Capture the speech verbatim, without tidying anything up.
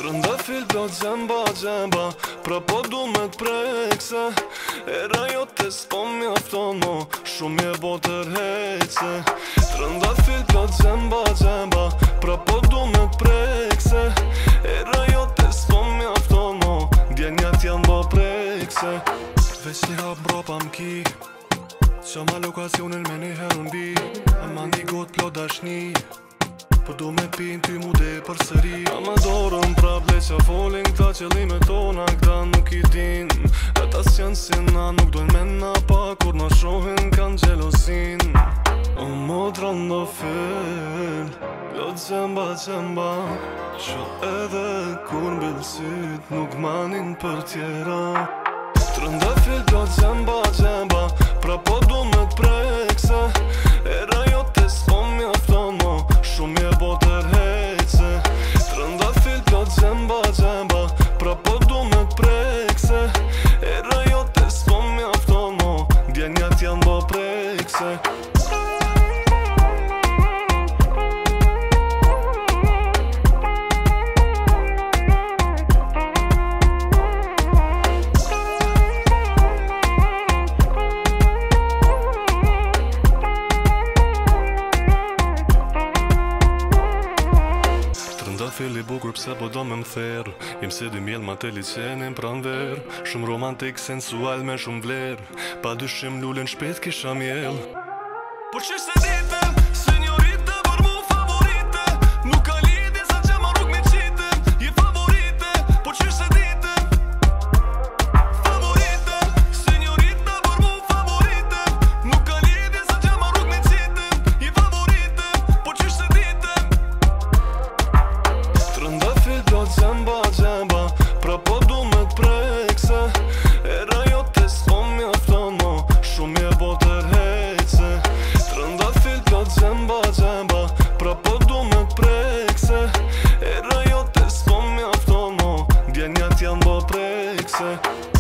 Trëndafil plot gjemba gjemba, pra po du me t'prekse. Era jote s'po mjafton mo, shumë je bo tërheqse. Trëndafil plot gjemba gjemba, pra po du me t'prekse. Era jote s'po mjafton mo, djenjat janë bo prekse. Veç një hap bropa m'ki, qa ma lokacionin me një herën bi. E ma një got plot dashni, po du me pin ty mu dhe për sëri. A më dorën prap le qa folin këta qëllime tona, këta nuk i din. Ata s'janë si na, nuk dojnë me na, pa kur na shohin kanë gjelosin. O mo trëndafil, plot gjemba gjemba, që edhe kur mbilësit nuk manin për tjera. Trëndafil plot gjemba gjemba, pra po du me t'prekse. Era jote s'po mjafton mo, shumë je bo tërheqse. Trëndafil plot gjemba gjemba, pra po du me t'prekse. Era jote s'po mjafton mo, djenjat janë bo prekse. Trëndafil i bukur pse po do me m'ther, im se dy mjell ma të liqenin pran ver. Shumë romantik, sensual me shumë vler, pa dyshim lullin shpet kisha mjell. Po që se dite, senjorite, për mu favorite, nuk ka lidhje sa që ma rrug me qite, je favorite, po që se dite. Favorite, senjorite, për mu favorite, nuk ka lidhje sa që ma rrug me qite, je favorite, po që se dite. Trëndafil plot gjemba gjemba, pra po du me t'prekse. Era jote s'po mjafton mo, shumë je bo tërheqse. Trëndafil plot gjemba gjemba, pra po du me t'prekse. Era jote s'po mjafton mo, djenjat janë bo prekse.